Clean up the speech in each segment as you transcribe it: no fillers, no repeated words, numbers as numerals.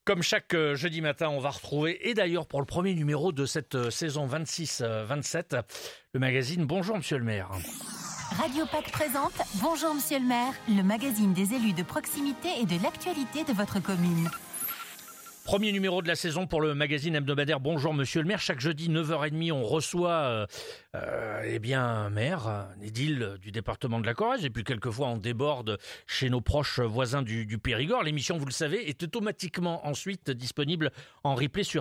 Comme chaque jeudi matin, on va retrouver, et d'ailleurs pour le premier numéro de cette saison 26-27, le magazine Bonjour Monsieur le maire. Radio PAC présente Bonjour Monsieur le maire, le magazine des élus de proximité et de l'actualité de votre commune. Premier numéro de la saison pour le magazine hebdomadaire Bonjour Monsieur le maire. Chaque jeudi 9h30, on reçoit un maire, un édile du département de la Corrèze. Et puis quelquefois, on déborde chez nos proches voisins du Périgord. L'émission, vous le savez, est automatiquement ensuite disponible en replay sur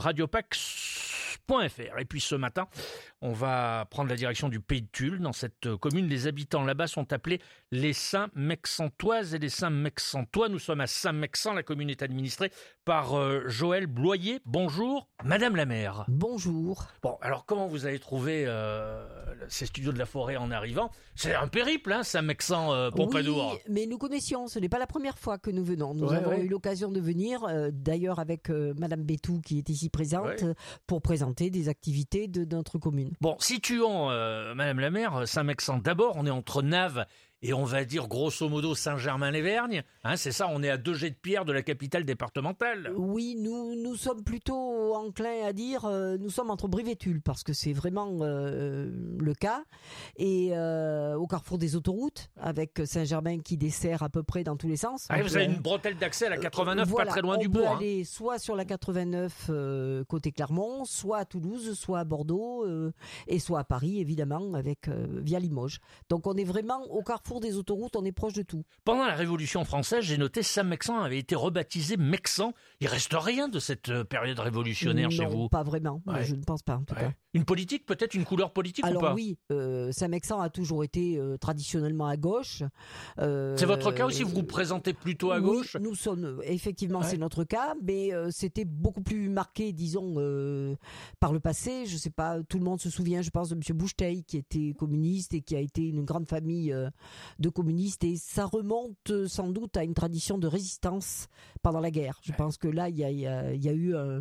radiopac.fr. Et puis ce matin, on va prendre la direction du Pays de Tulle. Dans cette commune, les habitants là-bas sont appelés les Saint-Mexantoises et les Saint-Mexantois. Nous sommes à Saint-Mexan. La commune est administrée par Joël Bloyer. Bonjour, Madame la maire. Bonjour. Bon, alors comment vous avez trouvé ces studios de la forêt en arrivant? C'est un périple, hein, Saint-Mexan, Pompadour. Oui, mais nous connaissions, ce n'est pas la première fois que nous venons. Nous avons eu l'occasion de venir, d'ailleurs avec Madame Bétou qui est ici présente, pour présenter des activités de notre commune. Bon, situons, Madame la maire, Saint-Mexan. D'abord, on est entre Naves et on va dire grosso modo Saint-Germain-les-Vergnes. Hein, c'est ça, on est à 2 jets de pierre de la capitale départementale. Oui, nous sommes plutôt enclins à dire, nous sommes entre Brive et Tulle, parce que c'est vraiment le cas. Et au carrefour des autoroutes, avec Saint-Germain qui dessert à peu près dans tous les sens. Ah, vous avez une bretelle d'accès à la 89, pas très loin du bourg. On peut aller soit sur la 89 côté Clermont, soit à Toulouse, soit à Bordeaux, et soit à Paris, évidemment, avec via Limoges. Donc on est vraiment au carrefour des autoroutes, on est proche de tout. Pendant la Révolution française, j'ai noté Saint-Mexan avait été rebaptisé Mexan. Il reste rien de cette période révolutionnaire chez vous? Non, pas vraiment. Je ne pense pas, en tout cas. Une politique, peut-être une couleur politique ou pas? Alors oui, Saint-Mexan a toujours été traditionnellement à gauche. C'est votre cas aussi? Vous vous présentez plutôt à gauche? Oui, nous sommes, effectivement, c'est notre cas, mais c'était beaucoup plus marqué, disons, par le passé. Je ne sais pas, tout le monde se souvient, je pense, de M. Boucheteil, qui était communiste et qui a été une grande famille de communistes, et ça remonte sans doute à une tradition de résistance pendant la guerre. Je pense que là, il y a eu un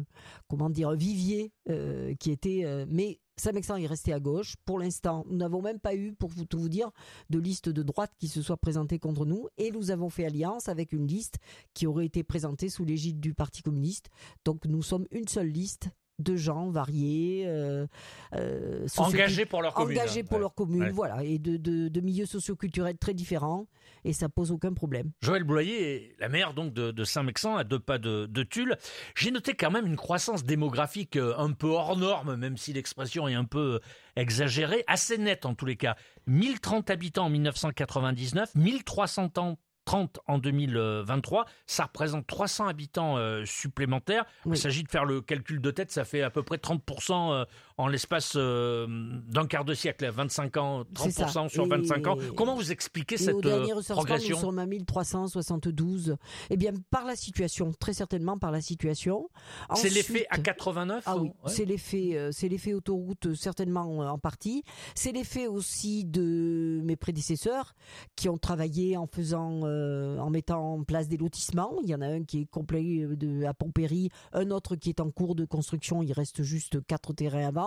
vivier qui était... mais Saint-Mexan est resté à gauche. Pour l'instant, nous n'avons même pas eu, pour tout vous dire, de liste de droite qui se soit présentée contre nous, et nous avons fait alliance avec une liste qui aurait été présentée sous l'égide du Parti communiste. Donc nous sommes une seule liste de gens variés, engagés pour leur commune. Engagés pour leur commune, voilà, et de milieux socioculturels très différents, et ça pose aucun problème. Joël Bloyer est la maire donc de Saint-Mexan, à 2 pas de Tulle. J'ai noté quand même une croissance démographique un peu hors norme, même si l'expression est un peu exagérée, assez nette en tous les cas. 1030 habitants en 1999, 1330 en 2023, ça représente 300 habitants supplémentaires. Il s'agit de faire le calcul de tête, ça fait à peu près 30% en l'espace d'un quart de siècle, 25 ans, 30% sur 25 ans. Comment vous expliquez cette progression? Nous sommes à 1372. Eh bien, par la situation, très certainement par la situation. C'est l'effet à 89? Ah oui, c'est l'effet autoroute, certainement en partie. C'est l'effet aussi de mes prédécesseurs qui ont travaillé en mettant en place des lotissements. Il y en a un qui est complet à Pompéry, un autre qui est en cours de construction. Il reste juste 4 terrains à vendre.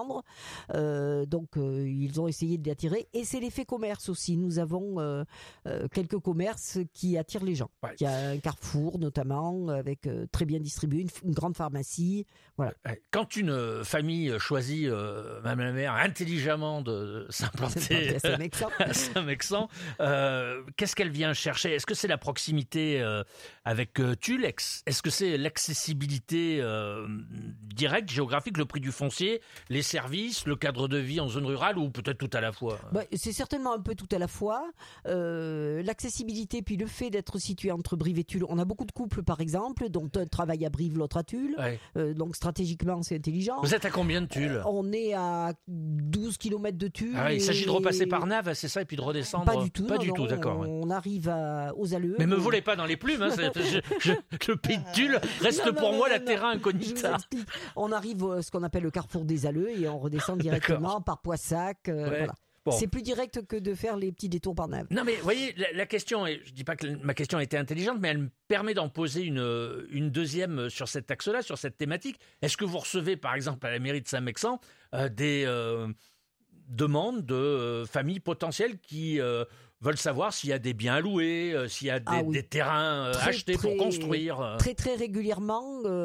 Donc ils ont essayé de l'attirer. Et c'est l'effet commerce aussi. Nous avons quelques commerces qui attirent les gens. Il y a un Carrefour notamment, avec très bien distribué, une grande pharmacie. Voilà. Quand une famille choisit, Madame la maire, intelligemment de s'implanter à Saint-Mexan, qu'est-ce qu'elle vient chercher? Est-ce que c'est la proximité avec Tulle? Est-ce que c'est l'accessibilité directe, géographique, le prix du foncier, les services, le cadre de vie en zone rurale, ou peut-être tout à la fois? C'est certainement un peu tout à la fois. L'accessibilité, puis le fait d'être situé entre Brive et Tulle. On a beaucoup de couples, par exemple, dont un travaille à Brive, l'autre à Tulle. Donc stratégiquement, c'est intelligent. Vous êtes à combien de Tulle? On est à 12 km de Tulle. Il s'agit de repasser par Naves, c'est ça, et puis de redescendre? Pas du tout. Pas du tout, d'accord. On arrive aux Alleux. Mais me volez pas dans les plumes, hein, le Pays de Tulle reste pour moi la terra incognita. On arrive à ce qu'on appelle le carrefour des Alleux et on redescend directement par Poissac. Voilà. Bon. C'est plus direct que de faire les petits détours par Naves. Non mais vous voyez, la question, je dis pas que ma question était intelligente, mais elle me permet d'en poser une deuxième sur cet axe-là, sur cette thématique. Est-ce que vous recevez par exemple à la mairie de Saint-Mexan des demandes de familles potentielles qui veulent savoir s'il y a des biens à louer, s'il y a des terrains achetés pour construire. Très très régulièrement,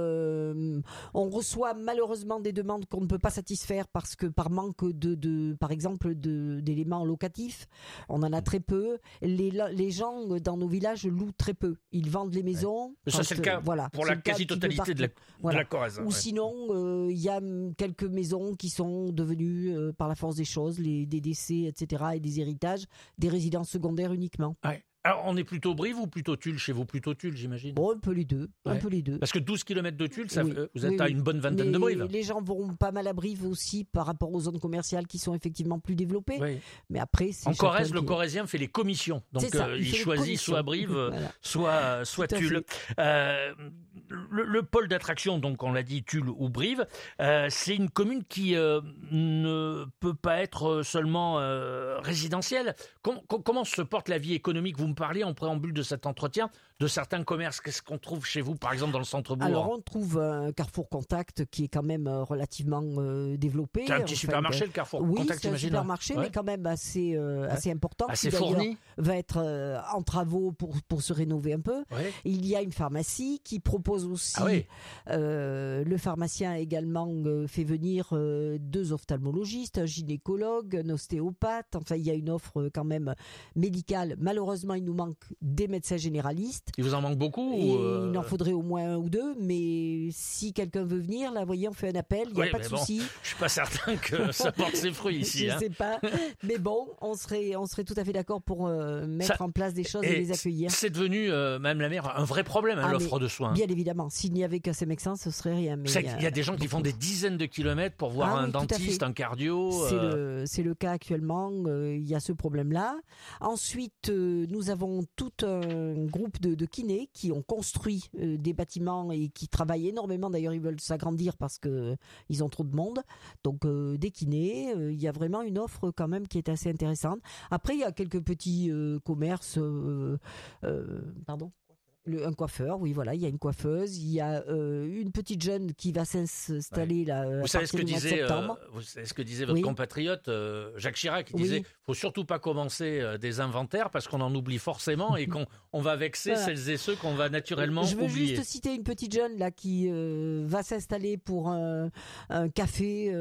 on reçoit malheureusement des demandes qu'on ne peut pas satisfaire parce que par manque par exemple d'éléments locatifs, on en a très peu. Les gens dans nos villages louent très peu. Ils vendent les maisons. Ouais. Ça c'est le cas pour la quasi-totalité de la Corrèze. Ou sinon, il y a quelques maisons qui sont devenues, par la force des choses, des décès, etc., et des héritages, des résidences secondaires uniquement. Ouais. Alors, on est plutôt Brive ou plutôt Tulle chez vous? Plutôt Tulle, j'imagine. Bon, un peu les deux. Ouais. Un peu les deux. Parce que 12 km de Tulle, Oui. vous êtes à une bonne vingtaine mais de Brive. Les gens vont pas mal à Brive aussi par rapport aux zones commerciales qui sont effectivement plus développées. Oui. Mais après, c'est en Corrèze, le Corrézien fait les commissions. Donc, il choisit soit Brive, voilà. soit Tulle. Le pôle d'attraction, donc on l'a dit, Tulle ou Brive, c'est une commune qui ne peut pas être seulement résidentielle. Comment se porte la vie économique? Vous me parliez en préambule de cet entretien de certains commerces. Qu'est-ce qu'on trouve chez vous, par exemple, dans le centre-bourg? Alors, on trouve un Carrefour Contact qui est quand même relativement développé. C'est un petit supermarché, le Carrefour Contact, oui, c'est un supermarché, mais quand même assez important. Assez qui, fourni. Va être en travaux pour se rénover un peu. Ouais. Il y a une pharmacie qui propose aussi... le pharmacien a également fait venir 2 ophtalmologistes, un gynécologue, un ostéopathe. Enfin, il y a une offre quand même médicale. Malheureusement, il nous manque des médecins généralistes. Il vous en manque beaucoup Il en faudrait au moins 1 ou 2, mais si quelqu'un veut venir, là, voyez, on fait un appel, il n'y a pas de souci. Je ne suis pas certain que ça porte ses fruits ici. Je ne sais pas, mais bon, on serait tout à fait d'accord pour mettre en place des choses et les accueillir. C'est devenu, Madame la maire, un vrai problème, l'offre de soins. Bien évidemment, s'il n'y avait qu'à ces médecins, ce serait rien. Mais il y a des gens qui font des dizaines de kilomètres pour voir un dentiste, un cardio. C'est le cas actuellement, il y a ce problème-là. Ensuite, nous avons tout un groupe de kinés qui ont construit des bâtiments et qui travaillent énormément. D'ailleurs, ils veulent s'agrandir parce qu'ils ont trop de monde. Donc, des kinés, il y a vraiment une offre quand même qui est assez intéressante. Après, il y a quelques petits commerces... un coiffeur, oui, voilà, il y a une coiffeuse, il y a une petite jeune qui va s'installer là. Vous savez ce que disait votre compatriote Jacques Chirac, qui disait faut surtout pas commencer des inventaires parce qu'on en oublie forcément et qu'on va vexer celles et ceux qu'on va naturellement oublier. Je veux juste citer une petite jeune là qui va s'installer pour un café,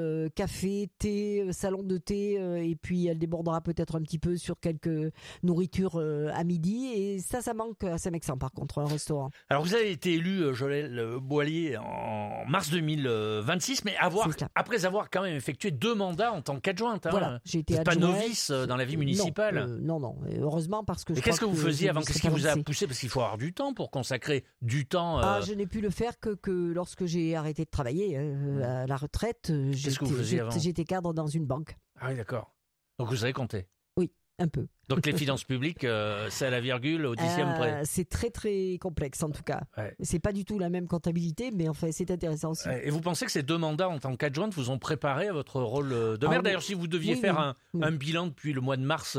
thé, salon de thé, et puis elle débordera peut-être un petit peu sur quelques nourritures à midi, et ça manque à Saint-Mexan par contre. Un restaurant. Alors vous avez été élu, Joël Boillier, en mars 2026, mais après avoir quand même effectué 2 mandats en tant qu'adjointe. Voilà, j'ai été pas novice dans la vie municipale. Non, heureusement parce que. Et qu'est-ce que vous faisiez avant? Qu'est-ce qui vous a poussé? Parce qu'il faut avoir du temps pour consacrer du temps. Je n'ai pu le faire que lorsque j'ai arrêté de travailler à la retraite. Qu'est-ce que vous faisiez avant? J'étais cadre dans une banque. Ah oui, d'accord. Donc vous savez compter? Oui. Un peu. Donc les finances publiques, c'est à la virgule, au 10e près. C'est très très complexe en tout cas. Ouais. C'est pas du tout la même comptabilité, mais enfin c'est intéressant aussi. Et vous pensez que ces 2 mandats en tant qu'adjointe vous ont préparé à votre rôle de maire? D'ailleurs, si vous deviez faire un bilan depuis le mois de mars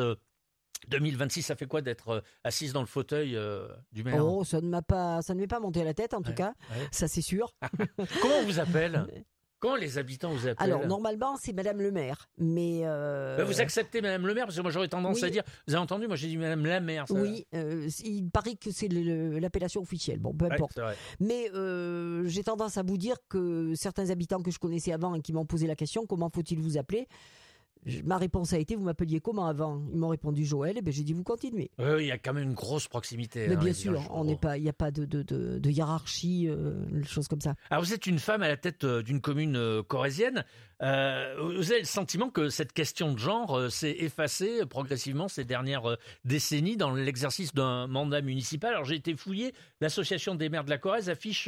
2026, ça fait quoi d'être assise dans le fauteuil du maire? Oh, ça ne m'est pas monté à la tête en tout cas, ça c'est sûr. Comment on vous appelle? Comment les habitants vous appellent? Alors, normalement, c'est Madame le maire, mais... vous acceptez Madame le maire? Parce que moi, j'aurais tendance à dire... Vous avez entendu? Moi, j'ai dit Madame la maire. Ça... Oui, il paraît que c'est l'appellation officielle. Bon, peu importe. Mais j'ai tendance à vous dire que certains habitants que je connaissais avant et qui m'ont posé la question, comment faut-il vous appeler? Ma réponse a été, vous m'appeliez comment avant? Ils m'ont répondu Joël, et j'ai dit vous continuez. Oui, il y a quand même une grosse proximité. Mais bien sûr, il n'y a pas de hiérarchie, choses comme ça. Alors vous êtes une femme à la tête d'une commune corrézienne. Vous avez le sentiment que cette question de genre s'est effacée progressivement ces dernières décennies dans l'exercice d'un mandat municipal. Alors j'ai été fouillé, l'association des maires de la Corrèze affiche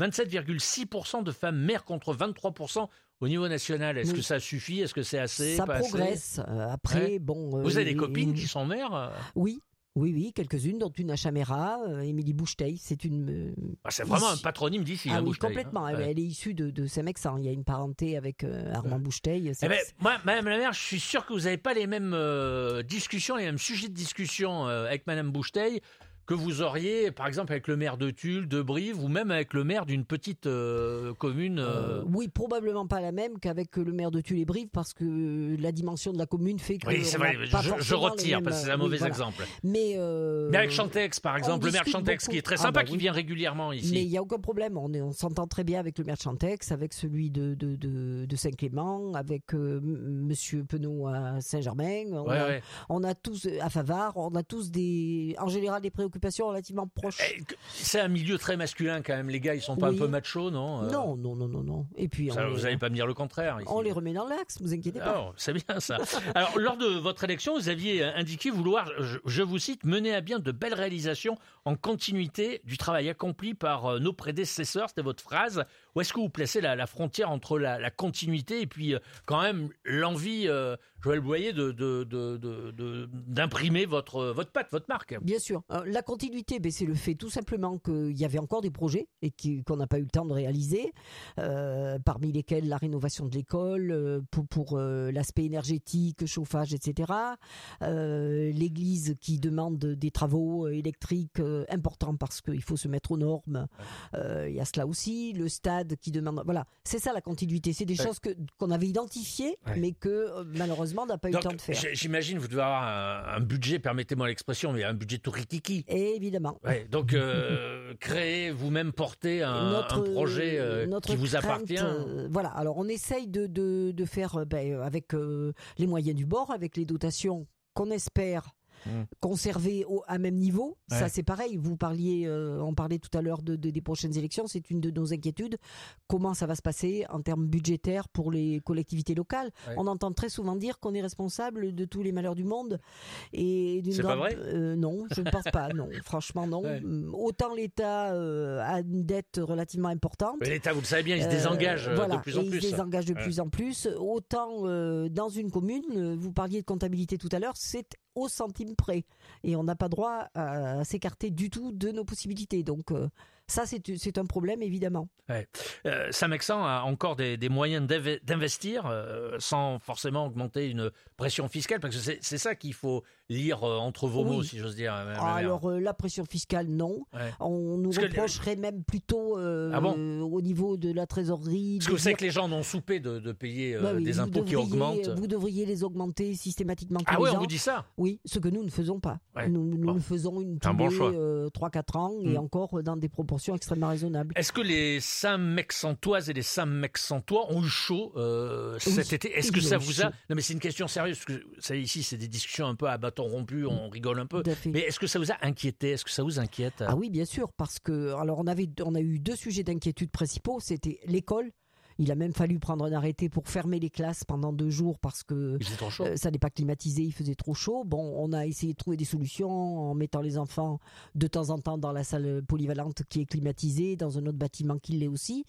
27,6% de femmes maires contre 23% au niveau national. Est-ce que ça suffit? Est-ce que c'est assez? Ça progresse. Après, bon... Vous avez des copines qui sont maires? Oui, quelques-unes, dont une à Chaméra, Émilie Boucheteil. C'est une... c'est vraiment un patronyme d'ici, oui, Boucheteil, complètement. Elle est issue de Saint-Mexan. Il y a une parenté avec Armand Boucheteil. Moi, Madame la maire, je suis sûr que vous n'avez pas les mêmes discussions, les mêmes sujets de discussion avec Madame Boucheteil que vous auriez, par exemple, avec le maire de Tulle, de Brive, ou même avec le maire d'une petite commune Oui, probablement pas la même qu'avec le maire de Tulle et Brive, parce que la dimension de la commune fait que... Oui, c'est vrai, je retire, parce que c'est un mauvais exemple. Mais avec Chantex, par exemple, le maire de Chantex, qui est très sympa, qui vient régulièrement ici. Mais il n'y a aucun problème, on s'entend très bien avec le maire de Chantex, avec celui de Saint-Clément, avec monsieur Penaud à Saint-Germain, on a tous, à Favard, on a tous en général des préoccupations relativement proches. C'est un milieu très masculin quand même, les gars, ils sont pas un peu machos, non Non. Et puis vous n'allez pas me dire le contraire. Ici. On les remet dans l'axe, vous inquiétez pas. Oh, c'est bien ça. Alors, lors de votre élection, vous aviez indiqué vouloir, je vous cite, mener à bien de belles réalisations en continuité du travail accompli par nos prédécesseurs, c'était votre phrase. Où est-ce que vous placez la frontière entre la continuité et puis quand même l'envie, Joël Boyer, d'imprimer votre patte, votre marque? Bien sûr. La continuité, c'est le fait tout simplement qu'il y avait encore des projets et qu'on n'a pas eu le temps de réaliser, parmi lesquels la rénovation de l'école, pour l'aspect énergétique, chauffage, etc. L'église qui demande des travaux électriques importants parce qu'il faut se mettre aux normes. Il y a cela aussi. Le stade qui demande... Voilà, c'est ça la continuité. C'est des choses qu'on avait identifiées, mais que malheureusement on n'a pas eu le temps de faire. J'imagine vous devez avoir un budget, permettez-moi l'expression, mais un budget tout rikiki. Évidemment. Donc créer, vous-même porter un projet qui vous appartient. Voilà, alors on essaye de faire avec les moyens du bord, avec les dotations qu'on espère conserver à même niveau. Ça c'est pareil, on parlait tout à l'heure des prochaines élections, c'est une de nos inquiétudes. Comment ça va se passer en termes budgétaires pour les collectivités locales? On entend très souvent dire qu'on est responsable de tous les malheurs du monde. C'est pas vrai? Non, je ne pense pas, non. Franchement, non. Autant l'État a une dette relativement importante. Mais l'État, vous le savez bien, il se désengage de plus en plus. Il se désengage de plus en plus. Autant dans une commune, vous parliez de comptabilité tout à l'heure, c'est au centime près. Et on n'a pas droit à s'écarter du tout de nos possibilités. Donc ça, c'est un problème, évidemment. Saint-Mexan a encore des moyens d'investir sans forcément augmenter une pression fiscale, parce que c'est ça qu'il faut lire entre vos mots, si j'ose dire. Alors, la pression fiscale, non. On nous reprocherait même plutôt au niveau de la trésorerie. Parce que vous savez que les gens en ont soupé de payer des impôts qui augmentent. Vous devriez les augmenter systématiquement tous les ans. On vous dit ça? Oui, ce que nous ne faisons pas. Nous le faisons tous les 3-4 ans et encore dans des proportions extrêmement raisonnables. Est-ce que les Saint-Mexantoises et les Saint-Mexantois ont eu chaud cet été? Est-ce que ça vous a... Non, mais c'est une question sérieuse, parce que ça, ici, c'est des discussions un peu à bâton rompu, on rigole un peu. Mais est-ce que ça vous a inquiété? Est-ce que ça vous inquiète? Ah oui, bien sûr, parce que alors on a eu 2 sujets d'inquiétude principaux, c'était l'école. Il a même fallu prendre un arrêté pour fermer les classes pendant 2 jours parce que ça n'est pas climatisé, il faisait trop chaud. Bon, on a essayé de trouver des solutions en mettant les enfants de temps en temps dans la salle polyvalente qui est climatisée, dans un autre bâtiment qui l'est aussi.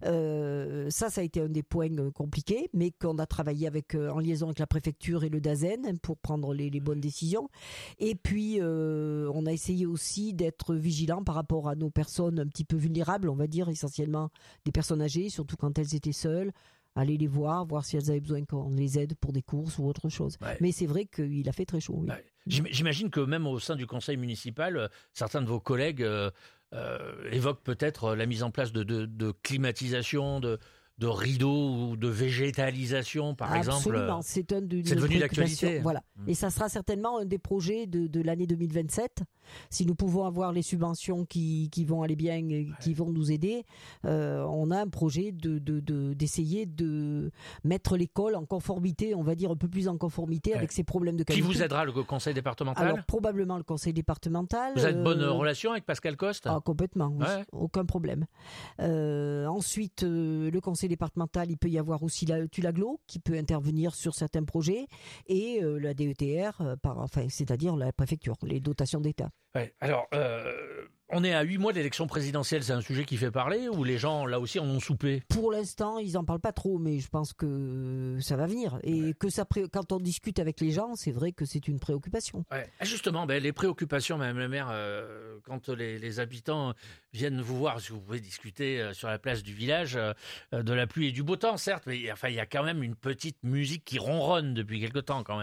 Ça a été un des points compliqués, mais qu'on a travaillé en liaison avec la préfecture et le DAZEN pour prendre les bonnes décisions. Et puis, on a essayé aussi d'être vigilant par rapport à nos personnes un petit peu vulnérables, on va dire essentiellement des personnes âgées, surtout quand elles étaient seules, aller les voir si elles avaient besoin qu'on les aide pour des courses ou autre chose. Mais c'est vrai qu'il a fait très chaud. Oui. J'imagine que même au sein du conseil municipal, certains de vos collègues évoquent peut-être la mise en place de climatisation, de rideaux ou de végétalisation, par exemple. Absolument, c'est devenu d'actualité. Voilà. Et ça sera certainement un des projets de l'année 2027. Si nous pouvons avoir les subventions qui vont aller bien, qui vont nous aider, on a un projet d'essayer de mettre l'école en conformité, on va dire un peu plus en conformité avec ces problèmes de qualité. Qui vous aidera, le conseil départemental? Alors probablement le conseil départemental. Vous avez de bonnes relations avec Pascal Coste? Complètement, oui. Aucun problème. Ensuite, le conseil départemental, il peut y avoir aussi la Tulaglo qui peut intervenir sur certains projets et la DETR, c'est-à-dire la préfecture, les dotations d'État. Alors, on est à 8 mois de l'élection présidentielle, c'est un sujet qui fait parler ou les gens, là aussi, en ont soupé? Pour l'instant, ils n'en parlent pas trop, mais je pense que ça va venir. Et que quand on discute avec les gens, c'est vrai que c'est une préoccupation. Justement, les préoccupations, Madame la maire, quand les habitants viennent vous voir, si vous pouvez discuter sur la place du village, de la pluie et du beau temps, certes, mais il y a quand même une petite musique qui ronronne depuis quelque temps quand même.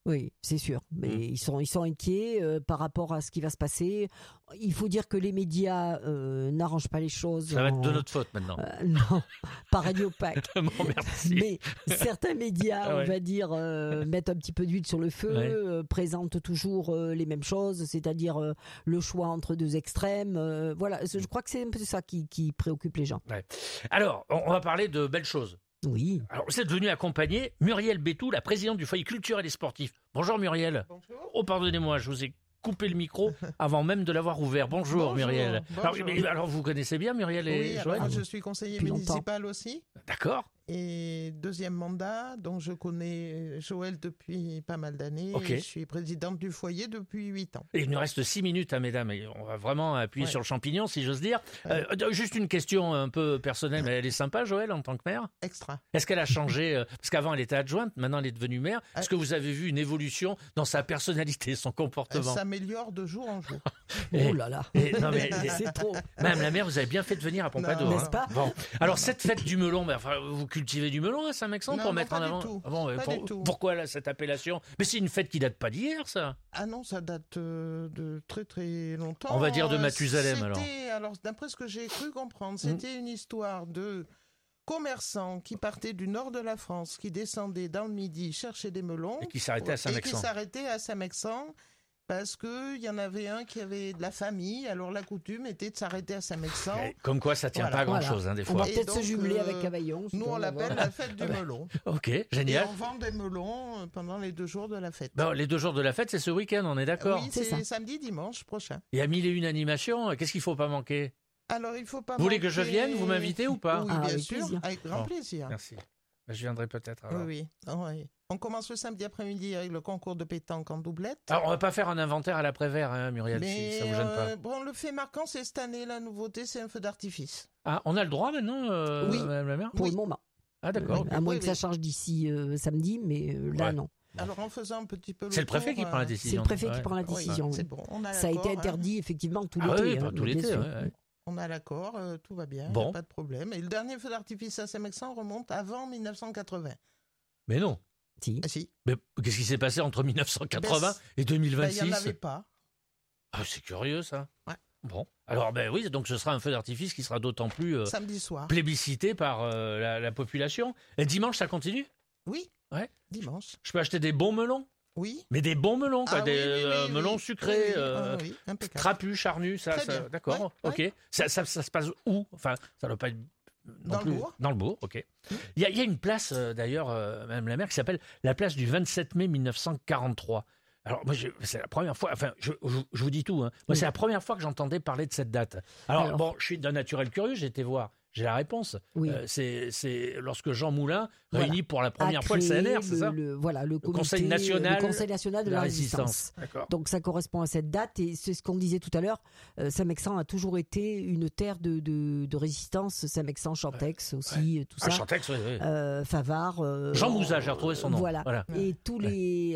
Oui, c'est sûr. Mais ils sont inquiets par rapport à ce qui va se passer. Il faut dire que les médias n'arrangent pas les choses. Ça va être de notre faute maintenant. Non, pas Radio PAC. Bon, merci. Mais certains médias, on va dire, mettent un petit peu d'huile sur le feu, présentent toujours les mêmes choses, c'est-à-dire le choix entre deux extrêmes. Voilà, je crois que c'est un peu ça qui préoccupe les gens. Ouais. Alors, on va parler de belles choses. Oui. Alors, vous êtes venu accompagner Muriel Bétou, la présidente du foyer culturel et sportif. Bonjour Muriel. Bonjour. Oh, pardonnez-moi, je vous ai coupé le micro avant même de l'avoir ouvert. Bonjour Muriel. Bonjour. Alors, vous connaissez bien Muriel et Oui, Joël? alors, je suis conseiller Depuis municipal aussi. D'accord. Et deuxième mandat, donc je connais Joël depuis pas mal d'années. Ok. Et je suis présidente du foyer depuis 8 ans. Et il nous reste 6 minutes, mesdames, et on va vraiment appuyer sur le champignon, si j'ose dire. Juste une question un peu personnelle, mais elle est sympa, Joël, en tant que maire. Extra. Est-ce qu'elle a changé parce qu'avant elle était adjointe, maintenant elle est devenue maire. Est-ce que vous avez vu une évolution dans sa personnalité, son Elle comportement? s'améliore de jour en jour. Oh là là. Non, mais, C'est trop. Madame la maire, vous avez bien fait de venir à Pompadour. Non, n'est-ce pas? Bon. Alors cette fête du melon, vous cultivez du melon à Saint-Mexan Non, pour non, mettre pas en du avant tout. Ah bon, Pas du tout. Pourquoi là, cette appellation? Mais c'est une fête qui date pas d'hier, ça. Ah non, ça date de très très longtemps. On va dire de Mathusalem, alors. Alors, d'après ce que j'ai cru comprendre, c'était une histoire de commerçants qui partaient du nord de la France, qui descendaient dans le Midi chercher des melons. Et qui s'arrêtait à Saint-Mexan. Et qui s'arrêtaient à Saint-Mexan parce qu'il y en avait un qui avait de la famille. Alors, la coutume était de s'arrêter à Saint-Mexan. Comme quoi, ça tient Voilà. pas à grand-chose, des On fois. va peut-être Et se donc, jumeler avec Cavaillon. Nous, on l'appelle la fête du melon. Ok, Et génial. on vend des melons pendant les 2 jours de la fête. Bon, les 2 jours de la fête, c'est ce week-end, on est d'accord. Oui, c'est ça. c'est samedi, dimanche prochain. Il y a 1001 animations, qu'est-ce qu'il faut pas manquer? Alors, il faut pas Vous voulez que je manquer- vienne? Vous m'invitez ou pas? Oui, Ah, bien avec sûr, plaisir. avec grand Bon. plaisir. Merci. Je viendrai peut-être alors. Oui, oui. On commence le samedi après-midi avec le concours de pétanque en doublette. Alors, on va pas faire un inventaire à l'après-vert, hein, Muriel, Mais si ça vous gêne pas. bon, le fait marquant, c'est cette année, la nouveauté, c'est un feu d'artifice. Ah, on a le droit maintenant, Oui. Madame la maire? Pour Oui. le moment. Ah, d'accord. À moins Oui, que ça oui. change d'ici samedi, mais là, Ouais. non. Alors, en faisant un petit peu le C'est le préfet tour, qui prend la C'est décision. le préfet qui Ouais. prend la oui, décision. c'est bon. On a Ça a été l'accord, hein. interdit, effectivement, tout Ah l'été. oui, hein, tout bien l'été. sûr. Ouais. On a l'accord, tout va bien, Bon. pas de problème. Et le dernier feu d'artifice à Saint-Mexan remonte avant 1980. Mais non. Si. Ah si, Mais qu'est-ce qui s'est passé entre 1980 et ben, il n'y 2026? en avait pas. Ah, c'est curieux, ça. Ouais. Bon. Alors, oui, donc ce sera un feu d'artifice qui sera d'autant plus Samedi soir. plébiscité par la population. Et dimanche, ça continue? Oui, Ouais. dimanche. Je peux acheter des bons melons? Oui. Mais des bons melons, quoi. Ah, des oui, oui, oui, melons oui. sucrés, Oui, oui, impeccable. trapus, charnus, Très bien. d'accord, Ouais, ok. Ça se passe où? Enfin, ça doit pas être non Dans le plus bourg. dans le bourg, ok. Il y a une place d'ailleurs, Madame la maire, qui s'appelle la place du 27 mai 1943. Alors moi, c'est la première fois. Enfin, je vous dis tout. Hein. Moi, Oui. c'est la première fois que j'entendais parler de cette date. Alors bon, je suis d'un naturel curieux. J'ai été voir. J'ai la réponse. Oui. C'est lorsque Jean Moulin Voilà. réunit pour la A première fois le créé CNR, c'est ça? Voilà, le comité, Conseil national le Conseil national de la résistance. D'accord. Donc ça correspond à cette date et c'est ce qu'on disait tout à l'heure. Saint-Mexan a toujours été une terre de résistance. Saint-Mexan, Chantex aussi, tout Ah, ça. Chantex, oui. Favard. Jean Mouzat, j'ai retrouvé son nom. Voilà. Voilà. Et tous les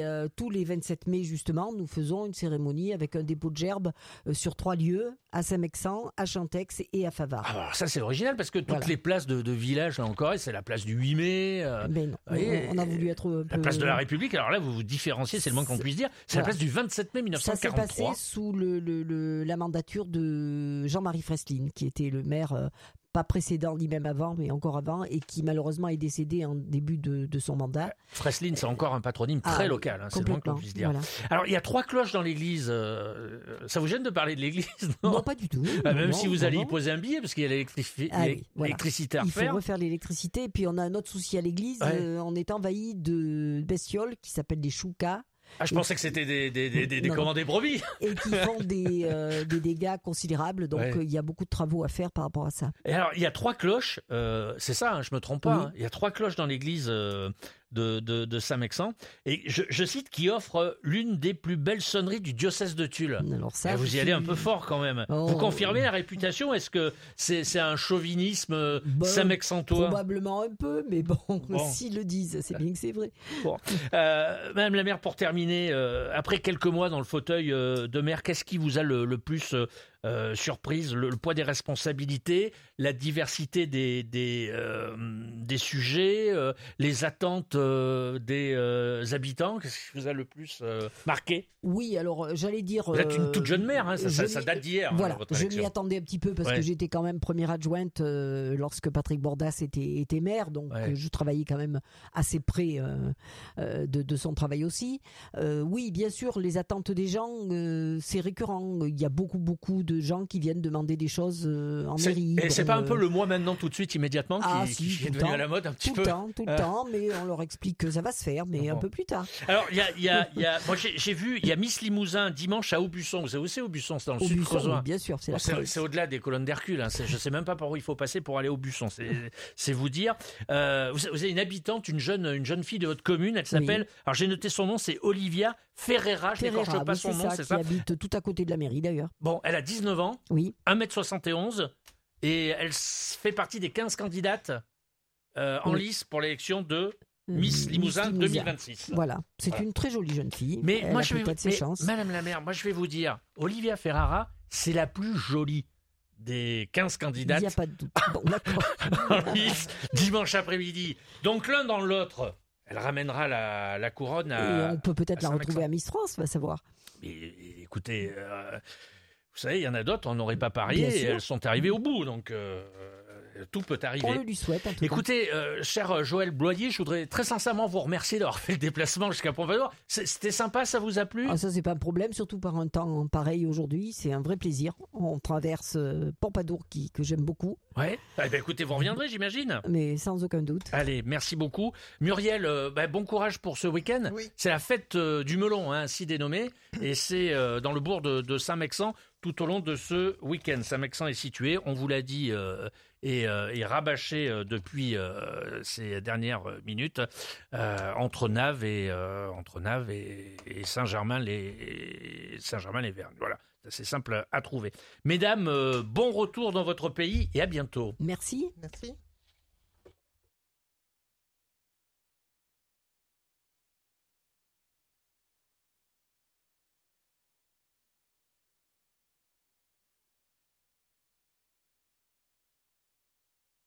27 mai, justement, nous faisons une cérémonie avec un dépôt de gerbes sur 3 lieux, à Saint-Mexan, à Chantex et à Favard. Ah, alors ça, c'est original parce que toutes Voilà. les places de village, là encore, c'est la place du 8 mai. Mais non, oui, on a voulu être un peu... La place de la République, alors là, vous vous différenciez, c'est le moins qu'on puisse dire. C'est la Voilà. place du 27 mai Ça s'est 1943. passé sous la mandature de Jean-Marie Fresline, qui était le maire, pas précédent ni même avant, mais encore avant, et qui malheureusement est décédé en début de son mandat. Fresline, c'est encore un patronyme très Ah, local, hein, c'est le moins qu'on complètement, puisse dire. voilà. Alors, il y a 3 cloches dans l'église. Ça vous gêne de parler de l'église? Non, pas du tout. Même Non, si vous non, allez non. y poser un billet, parce qu'il y a Ah oui, voilà. l'électricité à Il faut refaire. refaire l'électricité. Et puis on a un autre souci à l'église. Ouais. On est envahi de bestioles qui s'appellent des choucas Ah, je pensais que c'était des Non, non. commandes des brebis. et qui font des dégâts considérables. Donc Ouais. il y a beaucoup de travaux à faire par rapport à ça. Et alors, il y a 3 cloches, c'est ça, hein, je me trompe pas, Oui. hein. Il y a 3 cloches dans l'église de Saint-Mexan, et je cite, qui offre l'une des plus belles sonneries du diocèse de Tulle. Alors ça, Ah, vous y allez un peu fort quand même. Oh. Vous confirmez la réputation? Est-ce que c'est un chauvinisme Bon, Saint-Mexantois? Probablement un peu, mais bon, Bon. s'ils le disent, c'est bien que c'est vrai. Madame la maire, pour terminer, après quelques mois dans le fauteuil de maire, qu'est-ce qui vous a le plus surprise, le poids des responsabilités, la diversité des sujets, les attentes des habitants. Qu'est-ce qui vous a le plus marqué ? Oui, alors j'allais dire... Vous êtes une toute jeune maire, hein, ça date d'hier. Voilà, votre je élection. m'y attendais un petit peu parce que j'étais quand même première adjointe lorsque Patrick Bordas était maire, donc je travaillais quand même assez près de son travail aussi. Oui, bien sûr, les attentes des gens, c'est récurrent. Il y a beaucoup de gens qui viennent demander des choses en mairie. Et c'est pas un peu le moi maintenant tout de suite immédiatement qui est devenu à la mode un petit peu tout le temps, mais on leur explique que ça va se faire, mais un peu plus tard. Alors moi j'ai vu, il y a Miss Limousin dimanche à Aubusson. Vous savez où c'est Aubusson? C'est dans le sud creusois. Bien sûr, c'est au-delà des colonnes d'Hercule. Hein. Je sais même pas par où il faut passer pour aller au Aubusson. C'est vous dire. Vous avez une habitante, une jeune fille de votre commune. Elle s'appelle. Alors j'ai noté son nom, c'est Olivia Ferreira. Je n'écorche pas son nom, c'est ça. Qui habite tout à côté de la mairie d'ailleurs. Bon, elle a 19 ans. Oui. 1m71 et elle fait partie des 15 candidates en lice pour l'élection de Miss Limousin 2026. Voilà, c'est une très jolie jeune fille. Mais elle moi, a peut-être ses chances. Madame la maire, moi je vais vous dire, Olivia Ferrara, c'est la plus jolie des 15 candidates. Il n'y a pas de doute. Bon, d'accord. en lice, dimanche après-midi. Donc l'un dans l'autre, elle ramènera la couronne à. Et on peut peut-être la retrouver à Miss France, va savoir. Mais, écoutez, vous savez, il y en a d'autres, on n'aurait pas parié, et elles sont arrivées au bout, donc tout peut arriver. On le lui souhaite, en tout cas. Écoutez, cher Joël Bloyer, je voudrais très sincèrement vous remercier d'avoir fait le déplacement jusqu'à Pompadour. C'était sympa, ça vous a plu ? Ça, c'est pas un problème, surtout par un temps pareil aujourd'hui. C'est un vrai plaisir. On traverse Pompadour, que j'aime beaucoup. Ouais. Eh ben, écoutez, vous reviendrez, j'imagine. Mais sans aucun doute. Allez, merci beaucoup. Muriel, bon courage pour ce week-end. Oui. C'est la fête du melon, hein, ainsi dénommée, et c'est dans le bourg de Saint-Mexan tout au long de ce week-end. Saint-Mexan est situé, on vous l'a dit, et rabâché depuis ces dernières minutes entre Naves et Saint-Germain-les-Vergnes. Voilà, c'est simple à trouver. Mesdames, bon retour dans votre pays et à bientôt. Merci. Merci.